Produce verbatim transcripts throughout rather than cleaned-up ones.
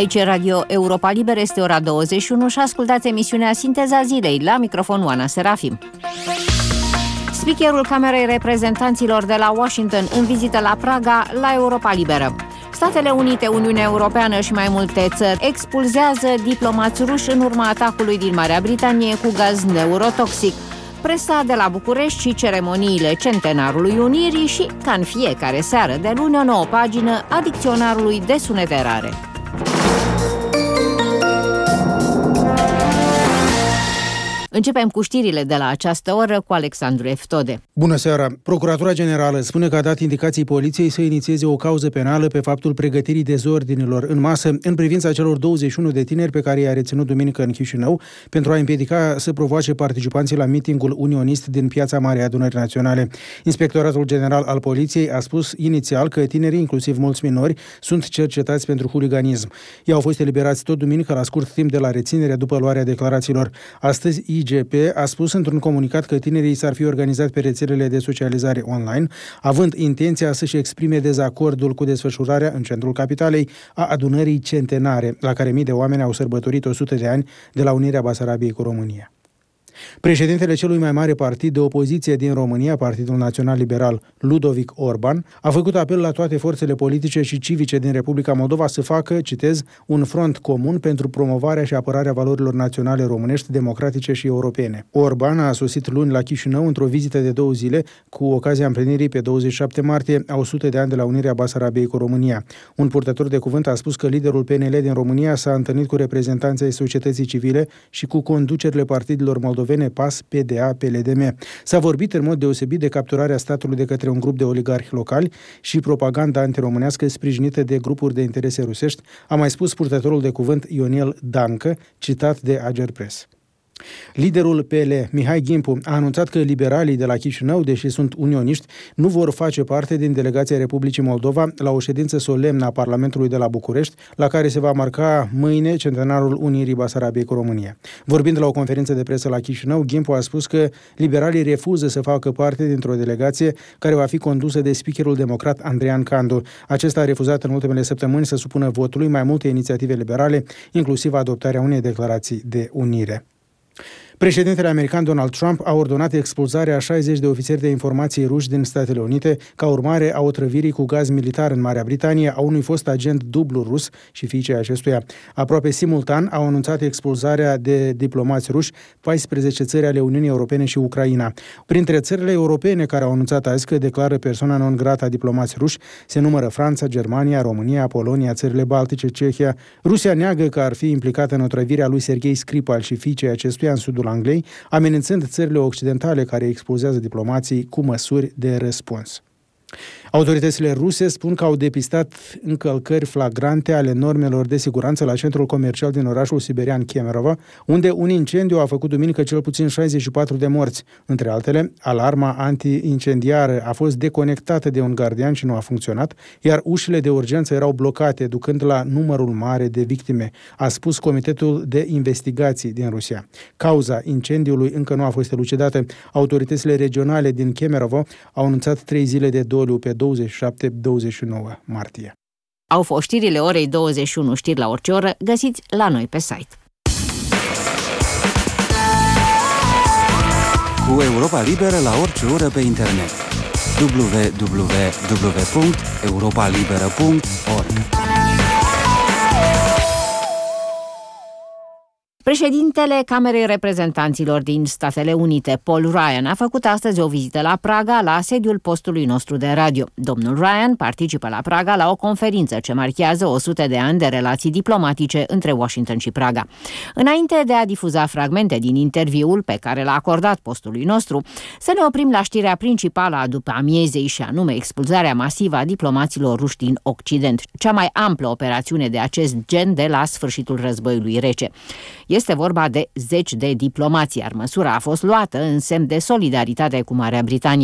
Aici e Radio Europa Liberă, este ora douăzeci și unu și ascultați emisiunea Sinteza Zilei, la microfon Oana Serafim. Speakerul Camerei Reprezentanților de la Washington în vizită la Praga, la Europa Liberă. Statele Unite, Uniunea Europeană și mai multe țări expulzează diplomați ruși în urma atacului din Marea Britanie cu gaz neurotoxic. Presa de la București și ceremoniile Centenarului Unirii și, ca în fiecare seară de luni, o nouă pagină a dicționarului de sunete rare. Începem cu știrile de la această oră cu Alexandru Eftode. Bună seara! Procuratura Generală spune că a dat indicații poliției să inițieze o cauză penală pe faptul pregătirii dezordinilor în masă în privința celor douăzeci și unu de tineri pe care i-a reținut duminică în Chișinău pentru a împiedica să provoace participanții la mitingul unionist din Piața Marii Adunări Naționale. Inspectoratul General al Poliției a spus inițial că tinerii, inclusiv mulți minori, sunt cercetați pentru huliganism. Ei au fost eliberați tot duminică la scurt timp de la reținere după luarea declarațiilor. Astăzi, I G P a spus într-un comunicat că tinerii s-ar fi organizat pe rețelele de socializare online, având intenția să-și exprime dezacordul cu desfășurarea în centrul capitalei a adunării centenare, la care mii de oameni au sărbătorit o sută de ani de la unirea Basarabiei cu România. Președintele celui mai mare partid de opoziție din România, Partidul Național Liberal, Ludovic Orban, a făcut apel la toate forțele politice și civice din Republica Moldova să facă, citez, un front comun pentru promovarea și apărarea valorilor naționale românești, democratice și europene. Orban a sosit luni la Chișinău într-o vizită de două zile cu ocazia împlinirii pe douăzeci și șapte martie a o sută de ani de la unirea Basarabiei cu România. Un purtător de cuvânt a spus că liderul P N L din România s-a întâlnit cu reprezentanții ai societății civile și cu conducerile partidelor moldovene P A S, P D A, P L D M. S-a vorbit în mod deosebit de capturarea statului de către un grup de oligarhi locali și propaganda antiromânească sprijinită de grupuri de interese rusești, a mai spus purtătorul de cuvânt Ionel Dancă, citat de Agerpres. Liderul P L, Mihai Gimpu, a anunțat că liberalii de la Chișinău, deși sunt unioniști, nu vor face parte din delegația Republicii Moldova la o ședință solemnă a Parlamentului de la București, la care se va marca mâine centenarul unirii Basarabiei cu România. Vorbind la o conferință de presă la Chișinău, Gimpu a spus că liberalii refuză să facă parte dintr-o delegație care va fi condusă de speakerul democrat Andrean Candu. Acesta a refuzat în ultimele săptămâni să supună votului mai multe inițiative liberale, inclusiv adoptarea unei declarații de unire. Președintele american Donald Trump a ordonat expulzarea a șaizeci de ofițeri de informații ruși din Statele Unite ca urmare a otrăvirii cu gaz militar în Marea Britanie a unui fost agent dublu rus și fiicei acestuia. Aproape simultan au anunțat expulzarea de diplomați ruși paisprezece țări ale Uniunii Europene și Ucraina. Printre țările europene care au anunțat azi că declară persoana non grata diplomați ruși se numără Franța, Germania, România, Polonia, țările Baltice, Cehia. Rusia neagă că ar fi implicată în otrăvirea lui Serghei Skripal și fiicei acestuia în sudul Angliei, amenințând țările occidentale care expulzează diplomații cu măsuri de răspuns. Autoritățile ruse spun că au depistat încălcări flagrante ale normelor de siguranță la centrul comercial din orașul siberian Kemerovo, unde un incendiu a făcut duminică cel puțin șaizeci și patru de morți. Între altele, alarma anti-incendiară a fost deconectată de un gardian și nu a funcționat, iar ușile de urgență erau blocate, ducând la numărul mare de victime, a spus Comitetul de Investigații din Rusia. Cauza incendiului încă nu a fost elucidată. Autoritățile regionale din Kemerovo au anunțat trei zile de doliu pe douăzeci și șapte douăzeci și nouă martie. Au fost știrile orei douăzeci și unu, știri la orice oră, găsiți la noi pe site. Cu Europa Liberă la orice oră pe internet. w w w punct europa liberă punct org. Președintele Camerei Reprezentanților din Statele Unite, Paul Ryan, a făcut astăzi o vizită la Praga, la sediul postului nostru de radio. Domnul Ryan participă la Praga la o conferință ce marchează o sută de ani de relații diplomatice între Washington și Praga. Înainte de a difuza fragmente din interviul pe care l-a acordat postului nostru, să ne oprim la știrea principală a după amiezei și anume expulzarea masivă a diplomaților ruși din Occident, cea mai amplă operațiune de acest gen de la sfârșitul războiului rece. Este vorba de zeci de diplomați, iar măsura a fost luată în semn de solidaritate cu Marea Britanie.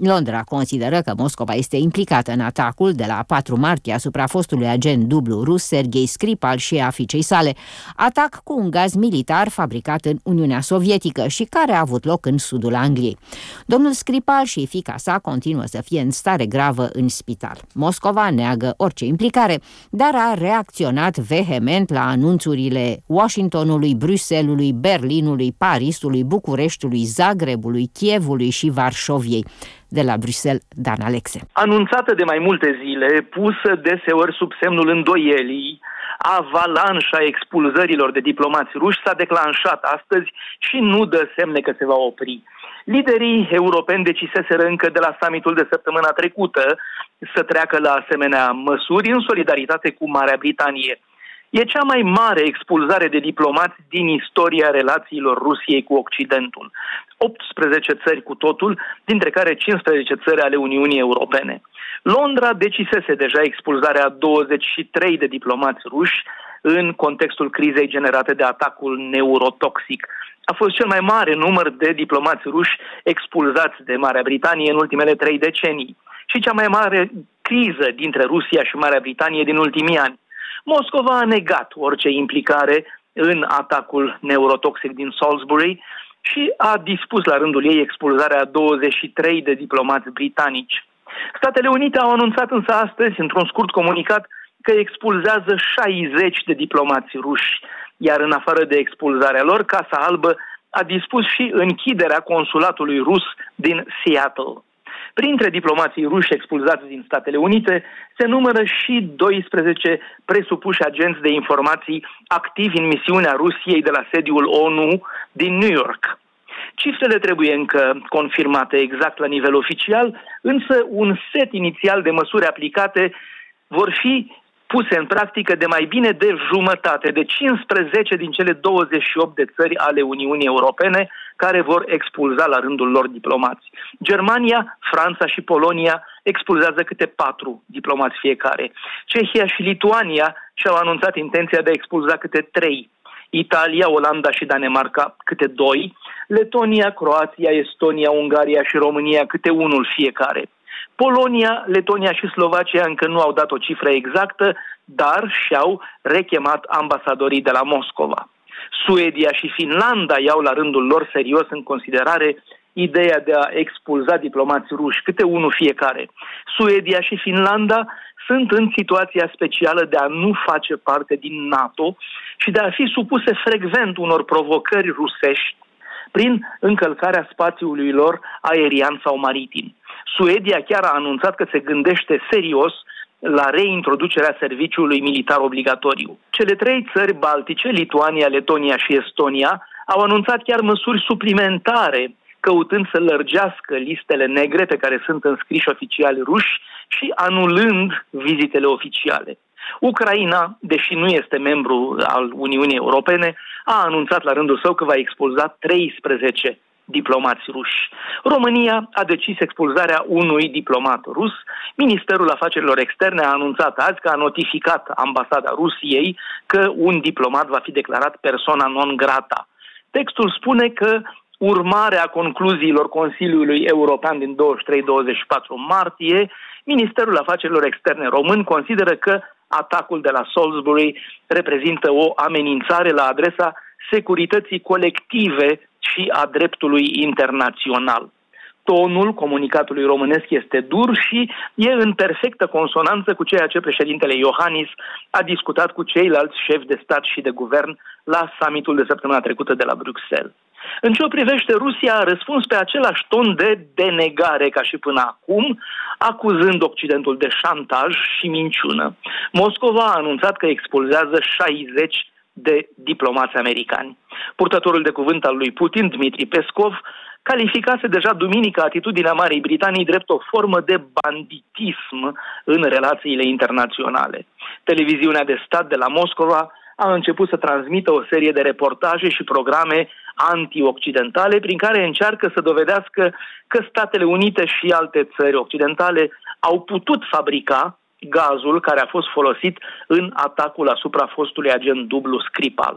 Londra consideră că Moscova este implicată în atacul de la patru martie asupra fostului agent dublu rus Sergei Skripal și a fiicei sale, atac cu un gaz militar fabricat în Uniunea Sovietică și care a avut loc în sudul Angliei. Domnul Skripal și fiica sa continuă să fie în stare gravă în spital. Moscova neagă orice implicare, dar a reacționat vehement la anunțurile Washingtonului, Bruxellesului, Berlinului, Parisului, Bucureștiului, Zagrebului, Kievului și Varșoviei. De la Bruxelles, Dan Alexe. Anunțată de mai multe zile, pusă deseori sub semnul îndoielii, avalanșa expulzărilor de diplomați ruși s-a declanșat astăzi și nu dă semne că se va opri. Liderii europeni deciseseră încă de la summitul de săptămâna trecută să treacă la asemenea măsuri în solidaritate cu Marea Britanie. E cea mai mare expulzare de diplomați din istoria relațiilor Rusiei cu Occidentul. optsprezece țări cu totul, dintre care cincisprezece țări ale Uniunii Europene. Londra decisese deja expulzarea a douăzeci și trei de diplomați ruși în contextul crizei generate de atacul neurotoxic. A fost cel mai mare număr de diplomați ruși expulzați de Marea Britanie în ultimele trei decenii și cea mai mare criză dintre Rusia și Marea Britanie din ultimii ani. Moscova a negat orice implicare în atacul neurotoxic din Salisbury și a dispus la rândul ei expulzarea a douăzeci și trei de diplomați britanici. Statele Unite au anunțat însă astăzi, într-un scurt comunicat, că expulzează șaizeci de diplomați ruși, iar în afară de expulzarea lor, Casa Albă a dispus și închiderea consulatului rus din Seattle. Printre diplomații ruși expulzați din Statele Unite se numără și doisprezece presupuși agenți de informații activi în misiunea Rusiei de la sediul O N U din New York. Cifrele trebuie încă confirmate exact la nivel oficial, însă un set inițial de măsuri aplicate vor fi puse în practică de mai bine de jumătate, de cincisprezece din cele douăzeci și opt de țări ale Uniunii Europene care vor expulza la rândul lor diplomați. Germania, Franța și Polonia expulzează câte patru diplomați fiecare. Cehia și Lituania și-au anunțat intenția de a expulza câte trei. Italia, Olanda și Danemarca câte doi. Letonia, Croația, Estonia, Ungaria și România câte unul fiecare. Polonia, Letonia și Slovacia încă nu au dat o cifră exactă, dar și-au rechemat ambasadorii de la Moscova. Suedia și Finlanda iau la rândul lor serios în considerare ideea de a expulza diplomați ruși, câte unul fiecare. Suedia și Finlanda sunt în situația specială de a nu face parte din NATO și de a fi supuse frecvent unor provocări rusești prin încălcarea spațiului lor aerian sau maritim. Suedia chiar a anunțat că se gândește serios la reintroducerea serviciului militar obligatoriu. Cele trei țări baltice, Lituania, Letonia și Estonia, au anunțat chiar măsuri suplimentare, căutând să lărgească listele negre pe care sunt înscriși oficiali ruși și anulând vizitele oficiale. Ucraina, deși nu este membru al Uniunii Europene, a anunțat la rândul său că va expulza treisprezece diplomați ruși. România a decis expulzarea unui diplomat rus. Ministerul Afacerilor Externe a anunțat azi că a notificat ambasada Rusiei că un diplomat va fi declarat persona non grata. Textul spune că urmare a concluziilor Consiliului European din douăzeci și trei douăzeci și patru martie, Ministerul Afacerilor Externe român consideră că atacul de la Salisbury reprezintă o amenințare la adresa securității colective și a dreptului internațional. Tonul comunicatului românesc este dur și e în perfectă consonanță cu ceea ce președintele Iohannis a discutat cu ceilalți șefi de stat și de guvern la summitul de săptămâna trecută de la Bruxelles. În ce o privește, Rusia a răspuns pe același ton de denegare ca și până acum, acuzând Occidentul de șantaj și minciună. Moscova a anunțat că expulzează șaizeci de diplomați americani. Purtătorul de cuvânt al lui Putin, Dmitri Peskov, calificase deja duminică atitudinea Marii Britanii drept o formă de banditism în relațiile internaționale. Televiziunea de stat de la Moscova a început să transmită o serie de reportaje și programe anti-occidentale prin care încearcă să dovedească că Statele Unite și alte țări occidentale au putut fabrica gazul care a fost folosit în atacul asupra fostului agent dublu Skripal.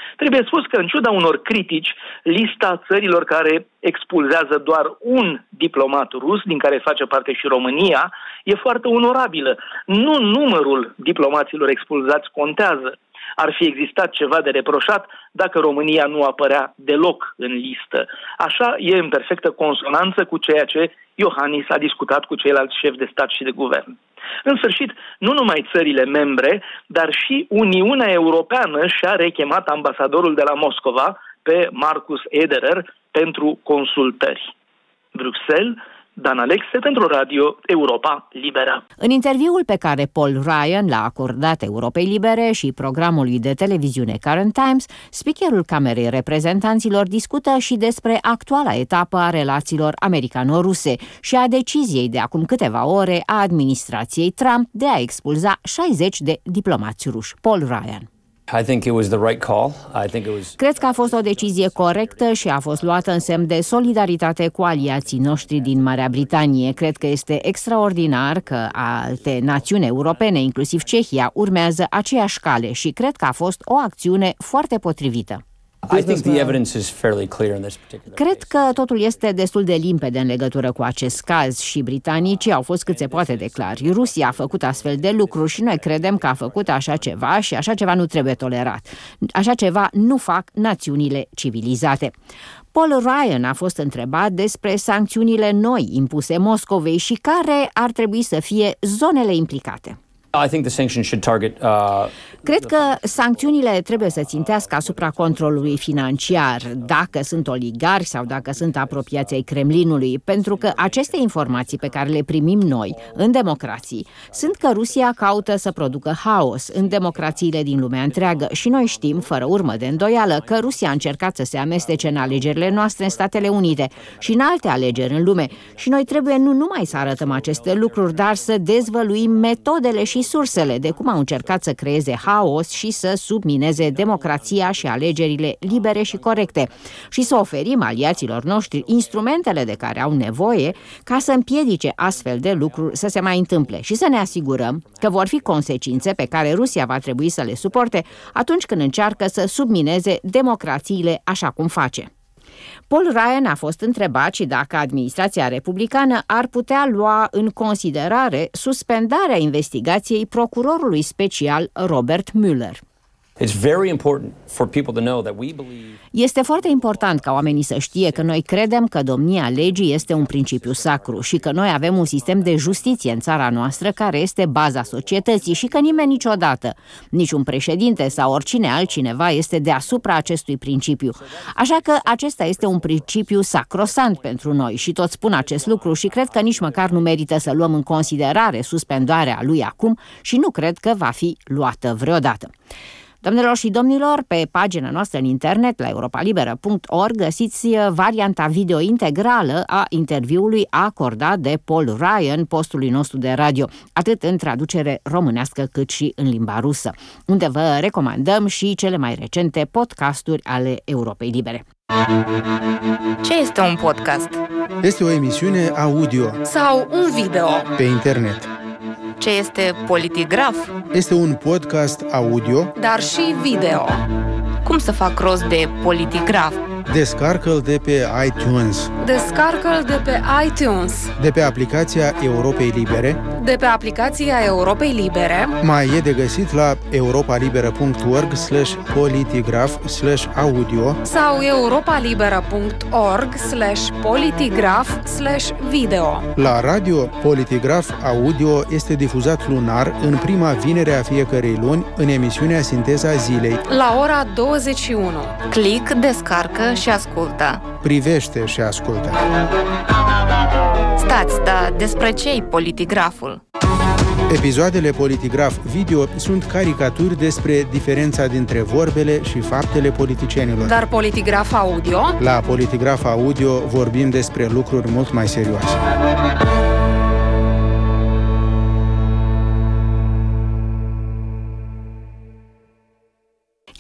Trebuie spus că, în ciuda unor critici, lista țărilor care expulzează doar un diplomat rus, din care face parte și România, e foarte onorabilă. Nu numărul diplomaților expulzați contează. Ar fi existat ceva de reproșat dacă România nu apărea deloc în listă. Așa e în perfectă consonanță cu ceea ce Iohannis a discutat cu ceilalți șefi de stat și de guvern. În sfârșit, nu numai țările membre, dar și Uniunea Europeană și-a rechemat ambasadorul de la Moscova, pe Marcus Ederer, pentru consultări. Bruxelles, Dan Alexe pentru Radio Europa Liberă. În interviul pe care Paul Ryan l-a acordat Europei Libere și programului de televiziune Current Times, speakerul Camerei Reprezentanților discută și despre actuala etapă a relațiilor americano-ruse și a deciziei de acum câteva ore a administrației Trump de a expulza șaizeci de diplomați ruși. Paul Ryan. I think it was the right call. I think it was... Cred că a fost o decizie corectă și a fost luată în semn de solidaritate cu aliații noștri din Marea Britanie. Cred că este extraordinar că alte națiuni europene, inclusiv Cehia, urmează aceeași cale și cred că a fost o acțiune foarte potrivită. I think the evidence is fairly clear in this particular Cred că totul este destul de limpede în legătură cu acest caz și britanicii au fost cât se poate de clari. Rusia a făcut astfel de lucruri și noi credem că a făcut așa ceva și așa ceva nu trebuie tolerat. Așa ceva nu fac națiunile civilizate. Paul Ryan a fost întrebat despre sancțiunile noi impuse Moscovei și care ar trebui să fie zonele implicate. I think the sanctions should target uh Cred că sancțiunile trebuie să țintească asupra controlului financiar, dacă sunt oligarhi sau dacă sunt apropiați ai Kremlinului, pentru că aceste informații pe care le primim noi în democrații sunt că Rusia caută să producă haos în democrațiile din lumea întreagă și noi știm, fără urmă de îndoială, că Rusia a încercat să se amestece în alegerile noastre în Statele Unite și în alte alegeri în lume și noi trebuie nu numai să arătăm aceste lucruri, dar să dezvăluim metodele și sursele de cum au încercat să creeze haos și să submineze democrația și alegerile libere și corecte și să oferim aliaților noștri instrumentele de care au nevoie ca să împiedice astfel de lucruri să se mai întâmple și să ne asigurăm că vor fi consecințe pe care Rusia va trebui să le suporte atunci când încearcă să submineze democrațiile așa cum face. Paul Ryan a fost întrebat și dacă administrația republicană ar putea lua în considerare suspendarea investigației procurorului special Robert Mueller. It's very important for people to know that we believe. Este foarte important ca oamenii să știe că noi credem că domnia legii este un principiu sacru și că noi avem un sistem de justiție în țara noastră care este baza societății și că nimeni niciodată, niciun președinte sau oricine altcineva este deasupra acestui principiu. Așa că acesta este un principiu sacrosant pentru noi și toți spun acest lucru și cred că nici măcar nu merită să luăm în considerare suspendarea lui acum și nu cred că va fi luată vreodată. Doamnelor și domnilor, pe pagina noastră în internet, la europalibera punct org, găsiți varianta video integrală a interviului acordat de Paul Ryan postului nostru de radio, atât în traducere românească cât și în limba rusă, unde vă recomandăm și cele mai recente podcasturi ale Europei Libere. Ce este un podcast? Este o emisiune audio Sau un video? pe internet. Ce este Politigraf? Este un podcast audio, Dar și video. Cum să fac rost de Politigraf? descarcă-l de pe iTunes, Descarcă-l de pe iTunes, de pe aplicația Europei Libere. de pe aplicația Europei Libere. Mai e de găsit la europalibera punct org slash politigraf slash audio Sau europalibera punct org slash politigraf slash video. La radio. Politigraf Audio este difuzat lunar în prima vinere a fiecărei luni în emisiunea Sinteza Zilei. La ora douăzeci și unu. Click, descarcă și ascultă. Privește și ascultă. Stați, dar despre ce-i Politigraful? Episoadele Politigraf Video sunt caricaturi despre diferența dintre vorbele și faptele politicienilor. Dar Politigraf Audio? La Politigraf Audio vorbim despre lucruri mult mai serioase.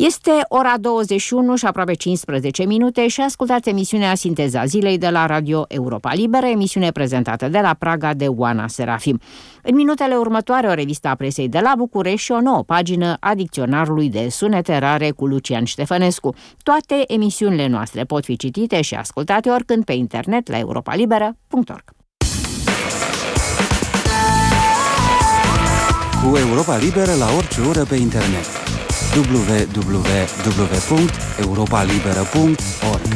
Este ora douăzeci și unu și aproape cincisprezece minute și ascultați emisiunea Sinteza Zilei de la Radio Europa Liberă, emisiune prezentată de la Praga de Oana Serafim. În minutele următoare, o revistă a presei de la București și o nouă pagină a dicționarului de sunete rare cu Lucian Ștefănescu. Toate emisiunile noastre pot fi citite și ascultate oricând pe internet la europa liberă punct org. Cu Europa Liberă la orice oră pe internet. w w w punct europa liberă punct org.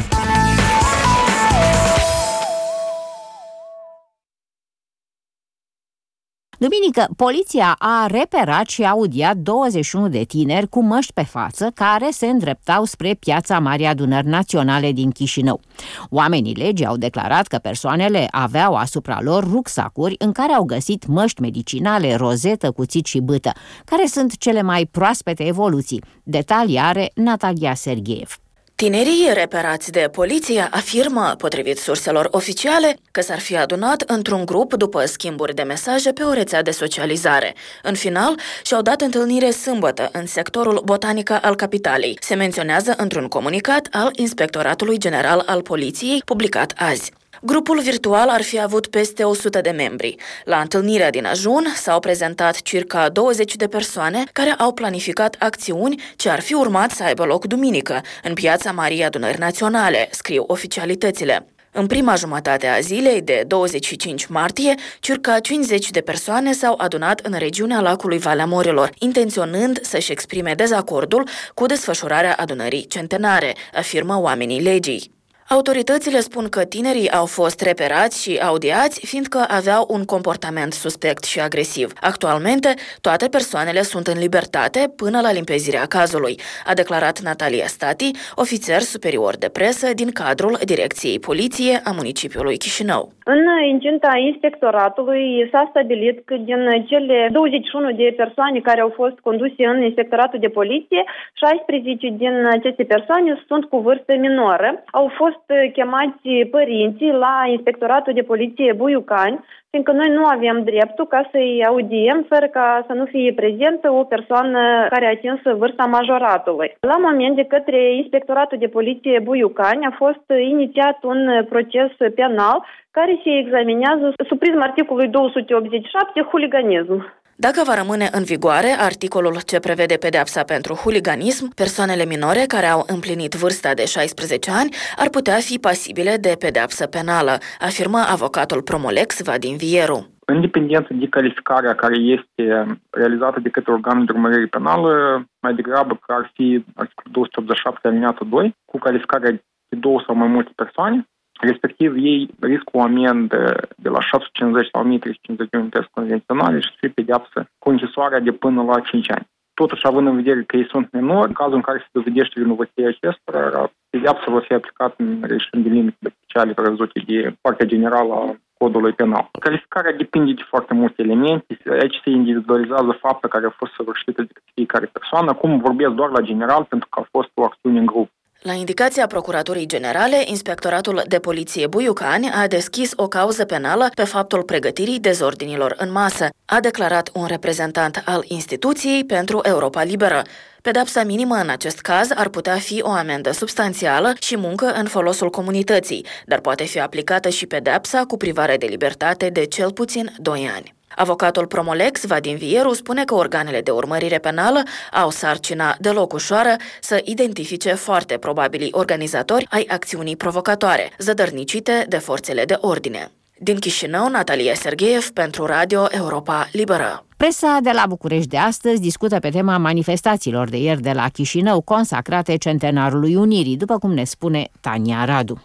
Duminică, poliția a reperat și audiat douăzeci și unu de tineri cu măști pe față care se îndreptau spre Piața Marii Adunări Naționale din Chișinău. Oamenii legii au declarat că persoanele aveau asupra lor rucsacuri în care au găsit măști medicinale, rozetă, cuțit și bâtă, care sunt cele mai proaspete evoluții. Detalii are Natalia Sergeev. Tinerii reperați de poliție afirmă, potrivit surselor oficiale, că s-ar fi adunat într-un grup după schimburi de mesaje pe o rețea de socializare. În final, și-au dat întâlnire sâmbătă în sectorul Botanica al capitalei. Se menționează într-un comunicat al Inspectoratului General al Poliției, publicat azi. Grupul virtual ar fi avut peste o sută de membri. La întâlnirea din ajun s-au prezentat circa douăzeci de persoane care au planificat acțiuni ce ar fi urmat să aibă loc duminică, în Piața Marii Adunări Naționale, scriu oficialitățile. În prima jumătate a zilei de douăzeci și cinci martie, circa cincizeci de persoane s-au adunat în regiunea lacului Valea Morilor, intenționând să-și exprime dezacordul cu desfășurarea adunării centenare, afirmă oamenii legii. Autoritățile spun că tinerii au fost reperați și audiați fiindcă aveau un comportament suspect și agresiv. Actualmente, toate persoanele sunt în libertate până la limpezirea cazului, a declarat Natalia Stati, ofițer superior de presă din cadrul Direcției Poliție a municipiului Chișinău. În incinta inspectoratului s-a stabilit că din cele douăzeci și unu de persoane care au fost conduse în inspectoratul de poliție, șaisprezece din aceste persoane sunt cu vârstă minoră. Au fost chemați părinții la inspectoratul de poliție Buiucani, fiindcă noi nu avem dreptul ca să-i audiem fără ca să nu fie prezentă o persoană care a atins vârsta majoratului. La moment, de către inspectoratul de poliție Buiucani a fost inițiat un proces penal care se examinează sub prisma articolului două sute optzeci și șapte, huliganism. Dacă va rămâne în vigoare articolul ce prevede pedeapsa pentru huliganism, persoanele minore care au împlinit vârsta de șaisprezece ani ar putea fi pasibile de pedeapsă penală, afirmă avocatul Promolex Vadim Vieru. Independent de calificarea care este realizată de către organul de urmărire penală, mai degrabă că ar fi articolul două sute optzeci și șapte alineatul doi, cu calificarea de două sau mai multe persoane, respectiv ei riscă o amendă de la șase sute cincizeci la o mie trei sute cincizeci de unități convenționale și să fie pedeapsă cu închisoarea de până la cinci ani. Totuși, având în vedere că ei sunt minori, în cazul în care se dovedește vinovăția acestora, pedeapsa va fi aplicată în regim de limite speciale prevăzute de partea generală a codului penal. Calificarea depinde de foarte multe elemente. Aici se individualizează fapta care a fost săvârșită de fiecare persoană. Acum vorbesc doar la general pentru că a fost o acțiune în grup. La indicația Procuraturii Generale, Inspectoratul de Poliție Buiucani a deschis o cauză penală pe faptul pregătirii dezordinilor în masă, a declarat un reprezentant al instituției pentru Europa Liberă. Pedapsa minimă în acest caz ar putea fi o amendă substanțială și muncă în folosul comunității, dar poate fi aplicată și pedapsa cu privare de libertate de cel puțin doi ani. Avocatul Promolex Vadim Vieru spune că organele de urmărire penală au sarcina deloc ușoară să identifice foarte probabilii organizatori ai acțiunii provocatoare, zădărnicite de forțele de ordine. Din Chișinău, Natalia Sergeev pentru Radio Europa Liberă. Presa de la București de astăzi discută pe tema manifestațiilor de ieri de la Chișinău consacrate Centenarului Unirii, după cum ne spune Tania Radu.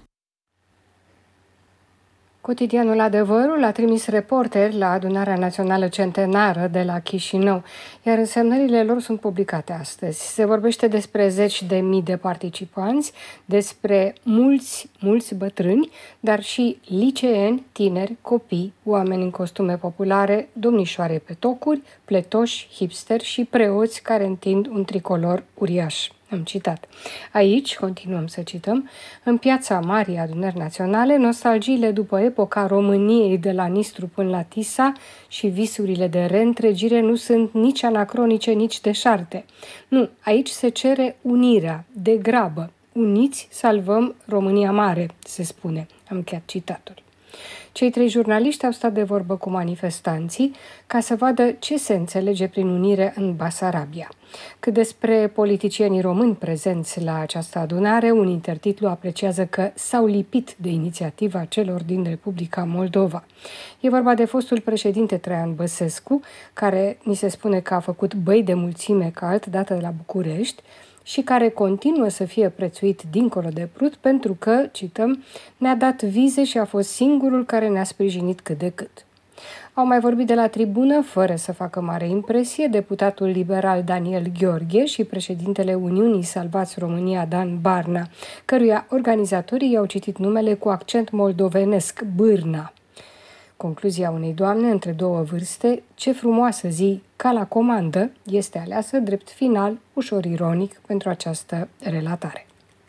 Cotidianul Adevărul a trimis reporteri la Adunarea Națională Centenară de la Chișinău, iar însemnările lor sunt publicate astăzi. Se vorbește despre zeci de mii de participanți, despre mulți, mulți bătrâni, dar și liceeni, tineri, copii, oameni în costume populare, domnișoare pe tocuri, pletoși, hipsteri și preoți care întind un tricolor uriaș. Am citat. Aici, continuăm să cităm, în piața Marii Adunări Naționale, nostalgiile după epoca României de la Nistru până la Tisa și visurile de reîntregire nu sunt nici anacronice, nici deșarte. Nu, aici se cere unirea, de grabă. Uniți salvăm România Mare, se spune. Am încheiat citatul. Cei trei jurnaliști au stat de vorbă cu manifestanții ca să vadă ce se înțelege prin unire în Basarabia. Cât despre politicienii români prezenți la această adunare, un intertitlu apreciază că s-au lipit de inițiativa celor din Republica Moldova. E vorba de fostul președinte Traian Băsescu, care ni se spune că a făcut băi de mulțime ca altădată la București, și care continuă să fie prețuit dincolo de Prut pentru că, cităm, ne-a dat vize și a fost singurul care ne-a sprijinit cât de cât. Au mai vorbit de la tribună, fără să facă mare impresie, deputatul liberal Daniel Gheorghe și președintele Uniunii Salvați România Dan Barna, căruia organizatorii i-au citit numele cu accent moldovenesc, Bârna. Concluzia unei doamne între două vârste, ce frumoasă zi, ca la comandă, este aleasă drept final, ușor ironic, pentru această relatare.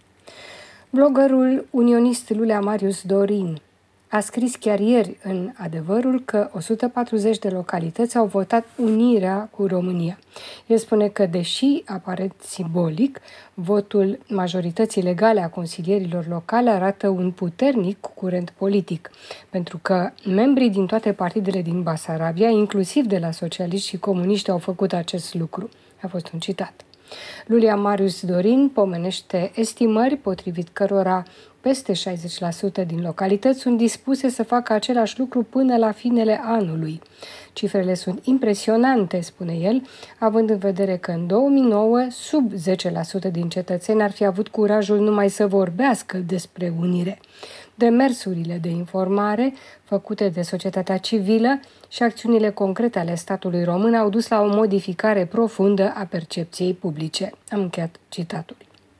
Bloggerul unionist Lulea Marius Dorin a scris chiar ieri în Adevărul că o sută patruzeci de localități au votat unirea cu România. El spune că, deși aparent simbolic, votul majorității legale a consilierilor locale arată un puternic curent politic, pentru că membrii din toate partidele din Basarabia, inclusiv de la socialiști și comuniști, au făcut acest lucru. A fost un citat. Lulia Marius Dorin pomenește estimări potrivit cărora peste șaizeci la sută din localități sunt dispuse să facă același lucru până la finele anului. Cifrele sunt impresionante, spune el, având în vedere că în două mii nouă sub zece la sută din cetățeni ar fi avut curajul numai să vorbească despre unire. Demersurile de informare făcute de societatea civilă și acțiunile concrete ale statului român au dus la o modificare profundă a percepției publice. Am încheiat citatul.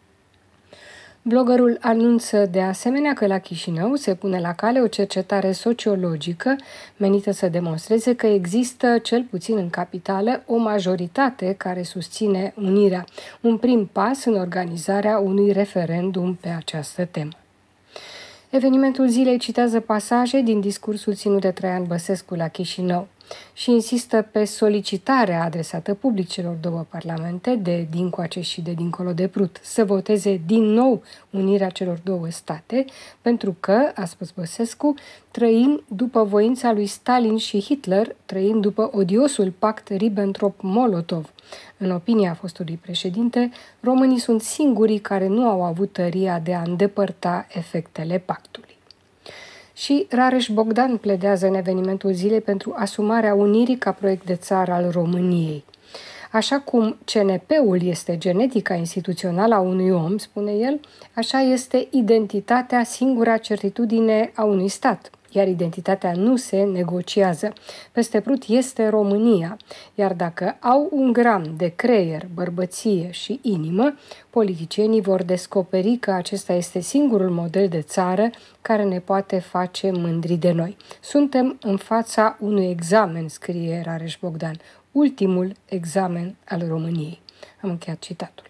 Bloggerul anunță de asemenea că la Chișinău se pune la cale o cercetare sociologică menită să demonstreze că există, cel puțin în capitală, o majoritate care susține unirea, un prim pas în organizarea unui referendum pe această temă. Evenimentul zilei citează pasaje din discursul ținut de Traian Băsescu la Chișinău și insistă pe solicitarea adresată public celor două parlamente, de dincoace și de dincolo de Prut, să voteze din nou unirea celor două state, pentru că, a spus Băsescu, trăim după voința lui Stalin și Hitler, trăim după odiosul pact Ribbentrop-Molotov. În opinia fostului președinte, românii sunt singurii care nu au avut tăria de a îndepărta efectele pactului. Și Rareș Bogdan pledează în evenimentul zilei pentru asumarea unirii ca proiect de țară al României. Așa cum C N P-ul este genetica instituțională a unui om, spune el, așa este identitatea singura certitudine a unui stat, iar identitatea nu se negociază. Peste Prut este România, iar dacă au un gram de creier, bărbăție și inimă, politicienii vor descoperi că acesta este singurul model de țară care ne poate face mândri de noi. Suntem în fața unui examen, scrie Rareș Bogdan, ultimul examen al României. Am încheiat citatul.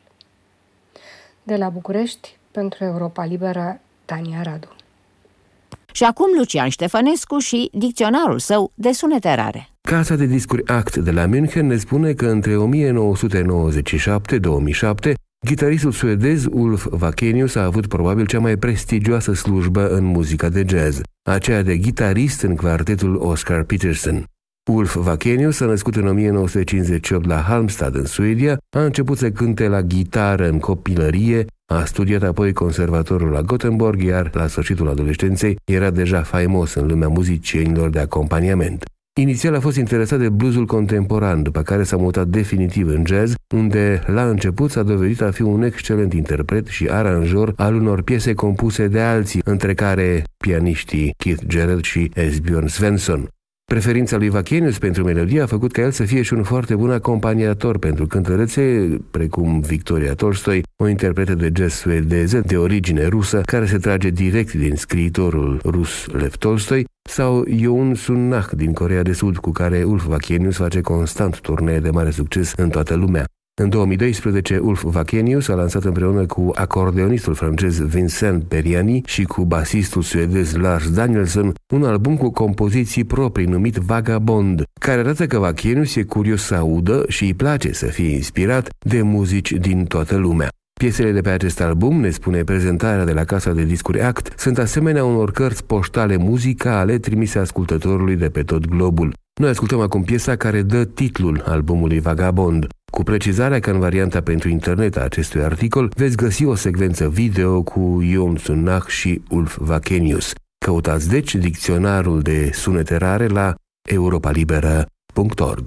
De la București, pentru Europa Liberă, Tania Radu. Și acum Lucian Ștefănescu și dicționarul său de sunete rare. Casa de discuri Act de la München ne spune că între o mie nouă sute nouăzeci și șapte - două mii șapte, gitaristul suedez Ulf Wakenius a avut probabil cea mai prestigioasă slujbă în muzica de jazz, aceea de gitarist în quartetul Oscar Peterson. Ulf Wakenius s-a născut în o mie nouă sute cincizeci și opt la Halmstad, în Suedia, a început să cânte la gitară în copilărie, a studiat apoi conservatorul la Gothenburg, iar la sfârșitul adolescenței era deja faimos în lumea muzicienilor de acompaniament. Inițial a fost interesat de bluesul contemporan, după care s-a mutat definitiv în jazz, unde la început s-a dovedit a fi un excelent interpret și aranjor al unor piese compuse de alții, între care pianiștii Keith Jarrett și Esbjörn Svensson. Preferința lui Wakenius pentru melodie a făcut ca el să fie și un foarte bun acompaniator pentru cântărețe, precum Victoria Tolstoi, o interpretă de jazz suedeză de origine rusă, care se trage direct din scriitorul rus Lev Tolstoi, sau Yoon Sun-nah din Coreea de Sud, cu care Ulf Wakenius face constant turnee de mare succes în toată lumea. În două mii doisprezece, Ulf Vakenius a lansat împreună cu acordeonistul francez Vincent Periani și cu basistul suedez Lars Danielsson un album cu compoziții proprii numit Vagabond, care arată că Vakenius e curios să audă și îi place să fie inspirat de muzici din toată lumea. Piesele de pe acest album, ne spune prezentarea de la casa de discuri Act, sunt asemenea unor cărți poștale muzicale trimise ascultătorului de pe tot globul. Noi ascultăm acum piesa care dă titlul albumului Vagabond, cu precizarea că în varianta pentru internet a acestui articol veți găsi o secvență video cu Ion Sunnach și Ulf Vakenius. Căutați deci dicționarul de sunete rare la europalibera punct org.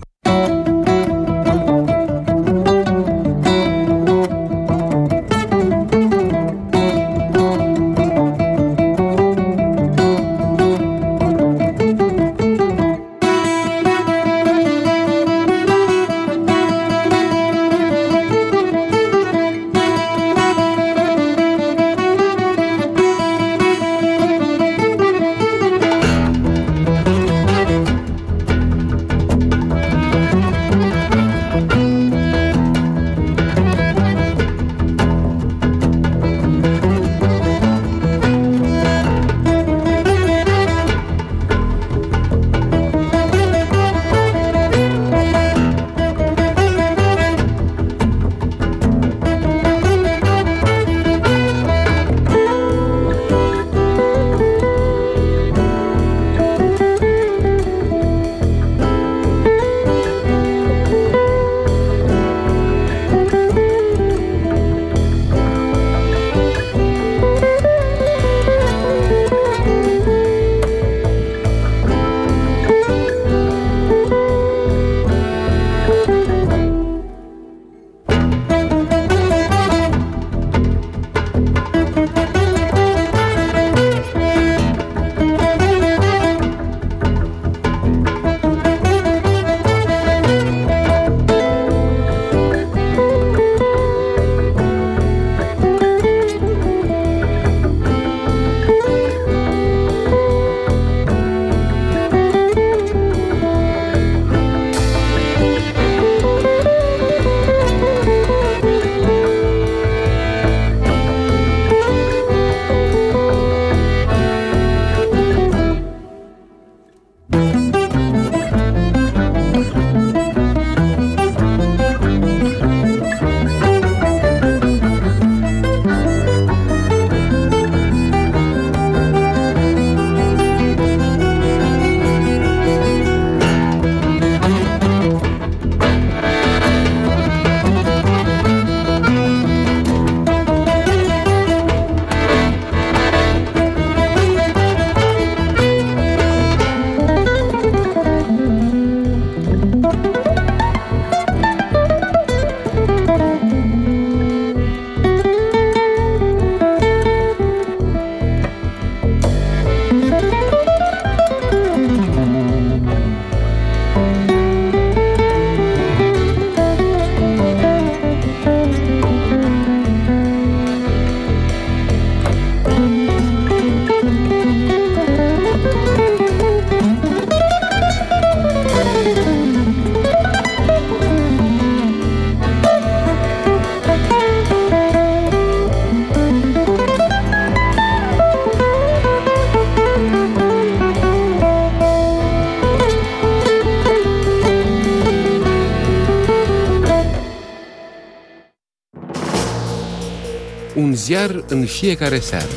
Un ziar în fiecare seară.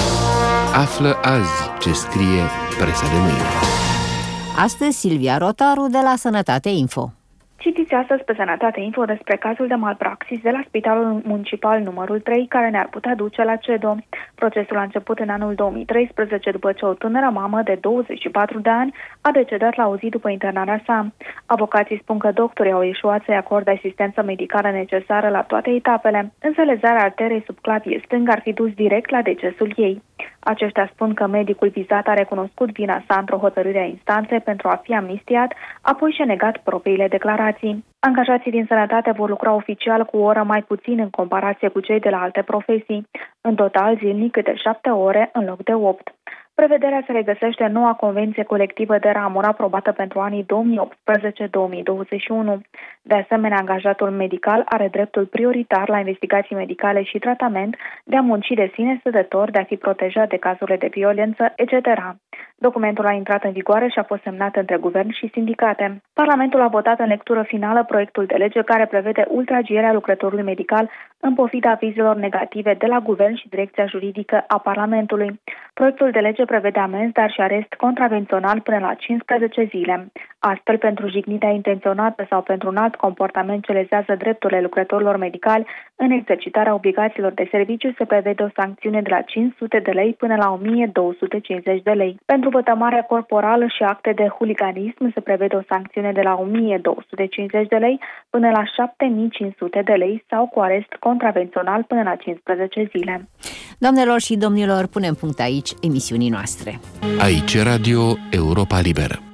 Află azi ce scrie presa de mâine. Astăzi Silvia Rotaru de la Sănătate Info. Citiți astăzi pe Sănătate Info despre cazul de malpraxis de la Spitalul Municipal numărul trei, care ne-ar putea duce la CEDO. Procesul a început în anul două mii treisprezece, după ce o tânără mamă de douăzeci și patru de ani a decedat la o zi după internarea sa. Avocații spun că doctorii au eșuat să-i acorde asistență medicală necesară la toate etapele, însă lezarea arterei subclavie stâng ar fi dus direct la decesul ei. Aceștia spun că medicul vizat a recunoscut vina sa într-o hotărâre a instanței pentru a fi amnistiat, apoi și-a negat propriile declarații. Angajații din sănătate vor lucra oficial cu o oră mai puțin în comparație cu cei de la alte profesii. În total, zilnic câte șapte ore în loc de opt. Prevederea se regăsește în noua convenție colectivă de ramură aprobată pentru anii două mii optsprezece două mii douăzeci și unu. De asemenea, angajatul medical are dreptul prioritar la investigații medicale și tratament, de a munci de sine stătător, de a fi protejat de cazurile de violență, et cetera. Documentul a intrat în vigoare și a fost semnat între guvern și sindicate. Parlamentul a votat în lectură finală proiectul de lege care prevede ultragierea lucrătorului medical în pofida avizelor negative de la guvern și direcția juridică a Parlamentului. Proiectul de lege prevede amenzi, dar și arest contravențional până la cincisprezece zile. Astfel, pentru jignirea intenționată sau pentru un alt comportament ce lezează drepturile lucrătorilor medicali în exercitarea obligațiilor de serviciu, se prevede o sancțiune de la cinci sute de lei până la o mie două sute cincizeci de lei. Pentru vătămarea corporală și acte de huliganism se prevede o sancțiune de la o mie două sute cincizeci de lei până la șapte mii cinci sute de lei sau cu arest contravențional până la cincisprezece zile. Doamnelor și domnilor, punem punct aici emisiunii noastre. Aici Radio Europa Liberă.